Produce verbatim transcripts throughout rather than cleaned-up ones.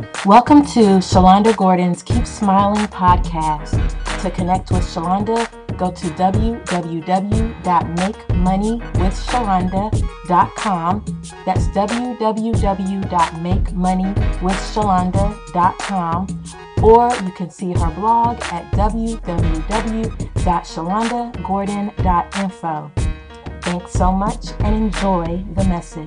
Welcome to Shalonda Gordon's Keep Smiling podcast. To connect with Shalonda, go to w w w dot make money with shalonda dot com. That's w w w dot make money with shalonda dot com. Or you can see her blog at w w w dot shalonda gordon dot info. Thanks so much and enjoy the message.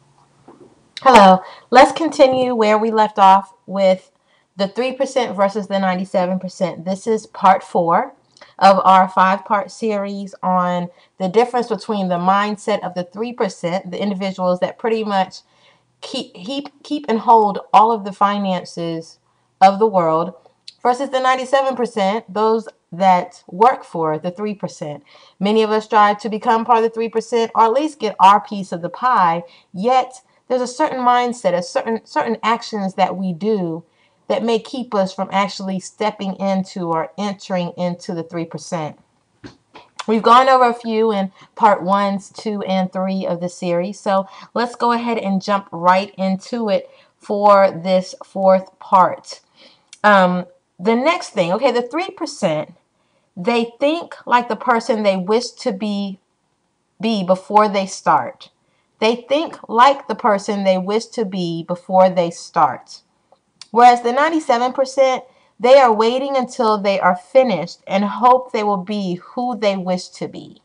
Hello, let's continue where we left off with the three percent versus the ninety-seven percent. This is part four of our five-part series on the difference between the mindset of the three percent, the individuals that pretty much keep, keep, keep and hold all of the finances of the world, versus the ninety-seven percent, those that work for the three percent. Many of us strive to become part of the three percent or at least get our piece of the pie, yet there's a certain mindset, a certain certain actions that we do that may keep us from actually stepping into or entering into the three percent. We've gone over a few in part ones, two, and three of the series. So let's go ahead and jump right into it for this fourth part. Um, the next thing, okay, the three percent, they think like the person they wish to be, be before they start. They think like the person they wish to be before they start. Whereas the ninety-seven percent, they are waiting until they are finished and hope they will be who they wish to be.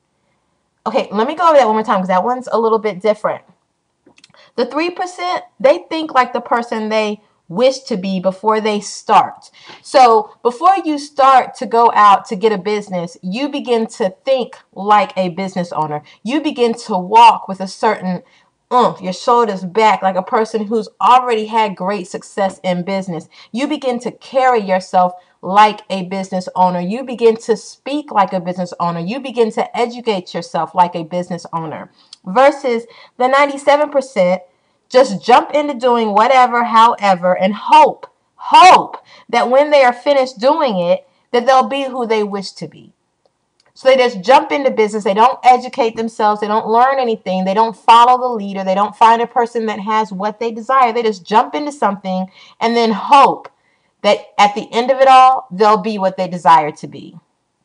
Okay, let me go over that one more time because that one's a little bit different. The three percent, they think like the person they wish to be before they start. So before you start to go out to get a business, you begin to think like a business owner. You begin to walk with a certain oomph, your shoulders back, like a person who's already had great success in business. You begin to carry yourself like a business owner. You begin to speak like a business owner. You begin to educate yourself like a business owner. Versus the ninety-seven percent, just jump into doing whatever, however, and hope, hope that when they are finished doing it, that they'll be who they wish to be. So they just jump into business. They don't educate themselves. They don't learn anything. They don't follow the leader. They don't find a person that has what they desire. They just jump into something and then hope that at the end of it all, they'll be what they desire to be.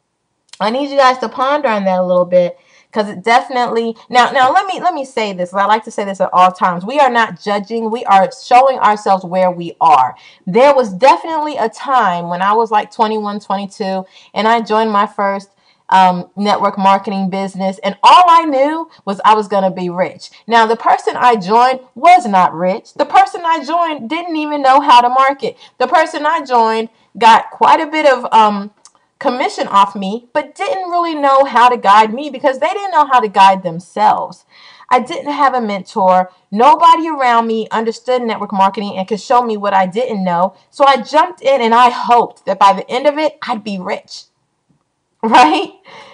I need you guys to ponder on that a little bit. Because it definitely, now, now let me let me say this. I like to say this at all times. We are not judging. We are showing ourselves where we are. There was definitely a time when I was like twenty-one, twenty-two, and I joined my first um, network marketing business. And all I knew was I was going to be rich. Now, the person I joined was not rich. The person I joined didn't even know how to market. The person I joined got quite a bit of um, commission off me, but didn't really know how to guide me because they didn't know how to guide themselves. I didn't have a mentor. Nobody around me understood network marketing and could show me what I didn't know. So I jumped in and I hoped that by the end of it, I'd be rich, right?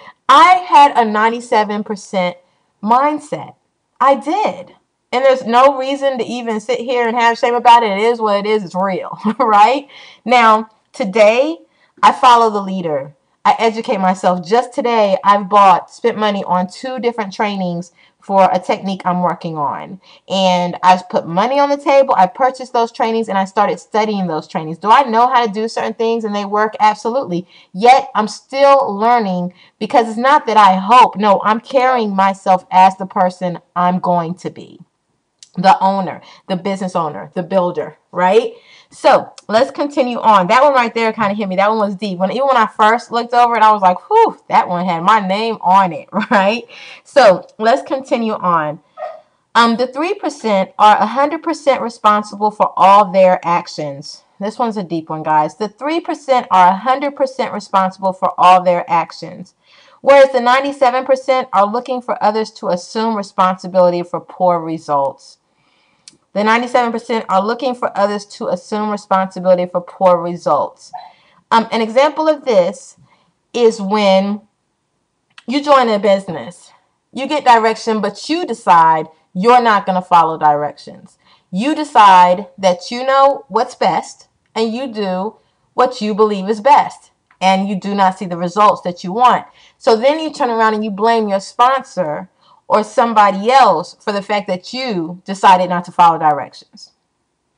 I had a ninety-seven percent mindset. I did. And there's no reason to even sit here and have shame about it. It is what it is. It's real, right? Now, today, I follow the leader. I educate myself. Just today, I've bought, spent money on two different trainings for a technique I'm working on. And I've put money on the table. I purchased those trainings and I started studying those trainings. Do I know how to do certain things and they work? Absolutely. Yet I'm still learning because it's not that I hope. No, I'm carrying myself as the person I'm going to be. The owner, the business owner, the builder, right? So let's continue on. That one right there kind of hit me. That one was deep. When even when I first looked over it, I was like, whew, that one had my name on it, right? So let's continue on. Um, the three percent are one hundred percent responsible for all their actions. This one's a deep one, guys. The three percent are one hundred percent responsible for all their actions, whereas the ninety-seven percent are looking for others to assume responsibility for poor results. The ninety-seven percent are looking for others to assume responsibility for poor results. Um, an example of this is when you join a business. You get direction, but you decide you're not going to follow directions. You decide that you know what's best, and you do what you believe is best, and you do not see the results that you want. So then you turn around and you blame your sponsor or somebody else for the fact that you decided not to follow directions.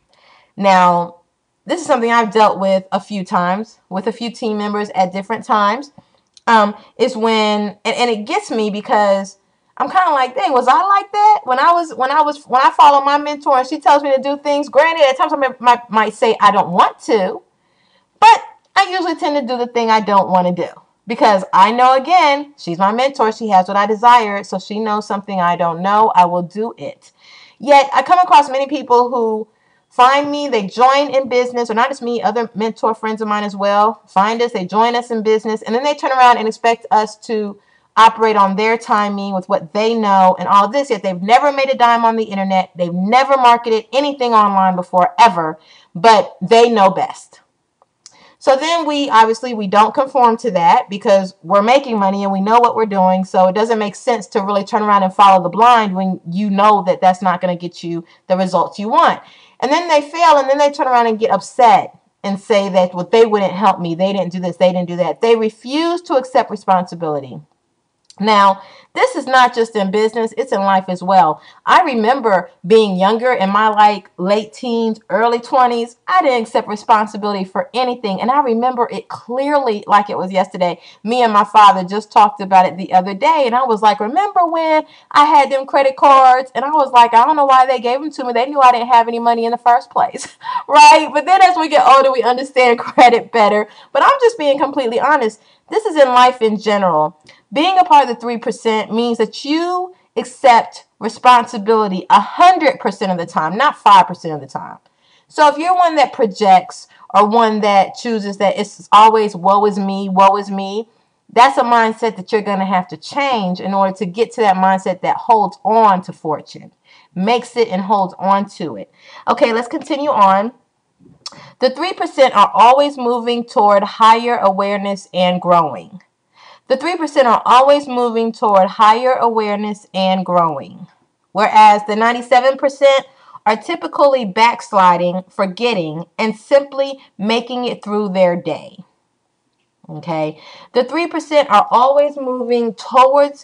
Now, this is something I've dealt with a few times with a few team members at different times. Um, is when, and, and it gets me because I'm kind of like, dang, was I like that when I was when I was when I follow my mentor and she tells me to do things? Granted, at times I might, might, might say I don't want to, but I usually tend to do the thing I don't want to do because I know, again, she's my mentor. She has what I desire, so she knows something I don't know. I will do it. Yet I come across many people who find me, they join in business, or not just me, other mentor friends of mine as well, find us, they join us in business, and then they turn around and expect us to operate on their timing with what they know and all this, yet they've never made a dime on the internet, they've never marketed anything online before, ever, but they know best. So then we, obviously, we don't conform to that because we're making money and we know what we're doing. So it doesn't make sense to really turn around and follow the blind when you know that that's not going to get you the results you want. And then they fail and then they turn around and get upset and say that, well, they wouldn't help me. They didn't do this. They didn't do that. They refuse to accept responsibility. Now, this is not just in business, it's in life as well. I remember being younger in my like late teens, early twenties. I didn't accept responsibility for anything. And I remember it clearly like it was yesterday. Me and my father just talked about it the other day. And I was like, remember when I had them credit cards? And I was like, I don't know why they gave them to me. They knew I didn't have any money in the first place. Right? But then as we get older, we understand credit better. But I'm just being completely honest. This is in life in general. Being a part of the three percent means that you accept responsibility one hundred percent of the time, not five percent of the time. So if you're one that projects or one that chooses that it's always woe is me, woe is me, that's a mindset that you're going to have to change in order to get to that mindset that holds on to fortune, makes it and holds on to it. Okay, let's continue on. The three percent are always moving toward higher awareness and growing. The three percent are always moving toward higher awareness and growing, whereas the ninety-seven percent are typically backsliding, forgetting, and simply making it through their day. Okay, the three percent are always moving towards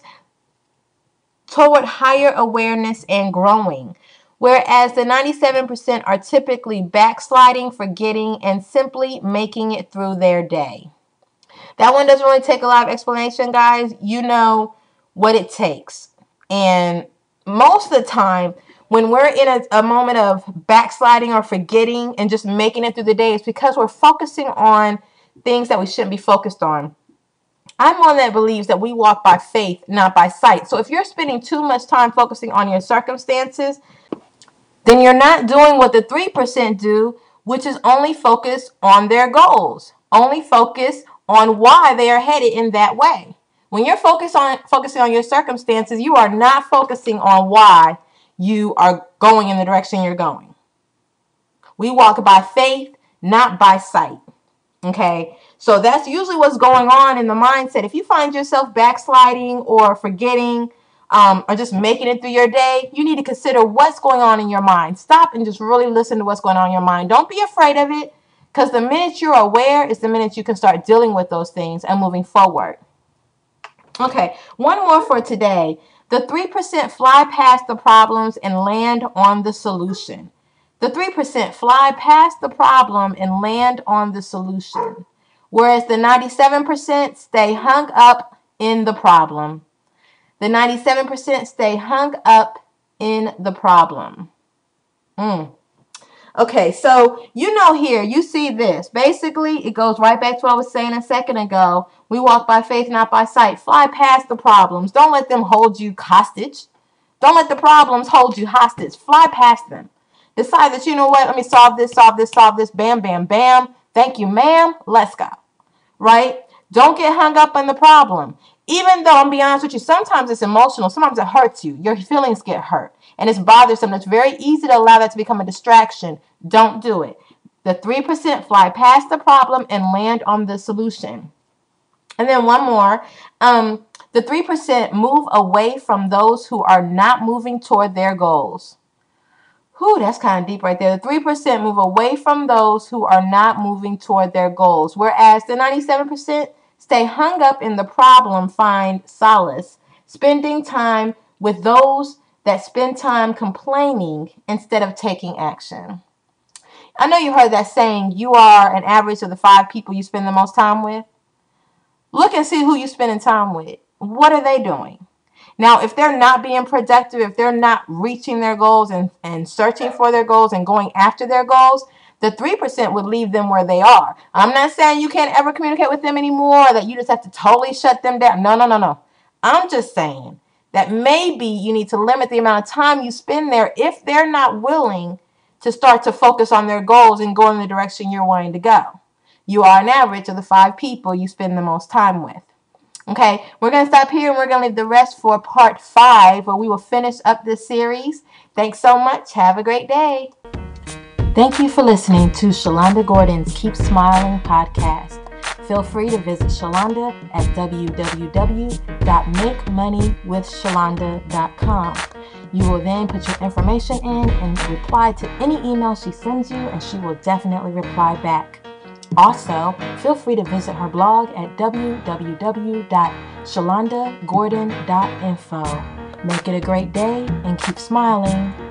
toward higher awareness and growing, whereas the ninety-seven percent are typically backsliding, forgetting, and simply making it through their day. That one doesn't really take a lot of explanation, guys. You know what it takes. And most of the time, when we're in a, a moment of backsliding or forgetting and just making it through the day, it's because we're focusing on things that we shouldn't be focused on. I'm one that believes that we walk by faith, not by sight. So if you're spending too much time focusing on your circumstances, then you're not doing what the three percent do, which is only focus on their goals, only focus on why they are headed in that way. When you're focused on focusing on your circumstances, you are not focusing on why you are going in the direction you're going. We walk by faith, not by sight. Okay, so that's usually what's going on in the mindset. If you find yourself backsliding or forgetting um, or just making it through your day, you need to consider what's going on in your mind. Stop and just really listen to what's going on in your mind. Don't be afraid of it. Because the minute you're aware is the minute you can start dealing with those things and moving forward. Okay, one more for today. The three percent fly past the problems and land on the solution. The three percent fly past the problem and land on the solution. Whereas the ninety-seven percent stay hung up in the problem. The ninety-seven percent stay hung up in the problem. Mm. Okay, so you know here, you see this. Basically, it goes right back to what I was saying a second ago. We walk by faith, not by sight. Fly past the problems. Don't let them hold you hostage. Don't let the problems hold you hostage. Fly past them. Decide that, you know what, let me solve this, solve this, solve this. Bam, bam, bam. Thank you, ma'am. Let's go. Right? Don't get hung up on the problem. Even though, I'm be honest with you, sometimes it's emotional. Sometimes it hurts you. Your feelings get hurt. And it's bothersome. It's very easy to allow that to become a distraction. Don't do it. The three percent fly past the problem and land on the solution. And then one more. Um, the three percent move away from those who are not moving toward their goals. Whew, that's kind of deep right there. The three percent move away from those who are not moving toward their goals. Whereas the ninety-seven percent stay hung up in the problem, find solace, spending time with those that spend time complaining instead of taking action. I know you heard that saying, you are an average of the five people you spend the most time with. Look and see who you're spending time with. What are they doing? Now, if they're not being productive, if they're not reaching their goals and, and searching for their goals and going after their goals, the three percent would leave them where they are. I'm not saying you can't ever communicate with them anymore, that you just have to totally shut them down. No, no, no, no. I'm just saying that maybe you need to limit the amount of time you spend there if they're not willing to start to focus on their goals and go in the direction you're wanting to go. You are an average of the five people you spend the most time with. Okay, we're going to stop here and we're going to leave the rest for part five, where we will finish up this series. Thanks so much. Have a great day. Thank you for listening to Shalonda Gordon's Keep Smiling podcast. Feel free to visit Shalonda at w w w dot make money with shalonda dot com. You will then put your information in and reply to any email she sends you, and she will definitely reply back. Also, feel free to visit her blog at w w w dot shalonda gordon dot info. Make it a great day and keep smiling.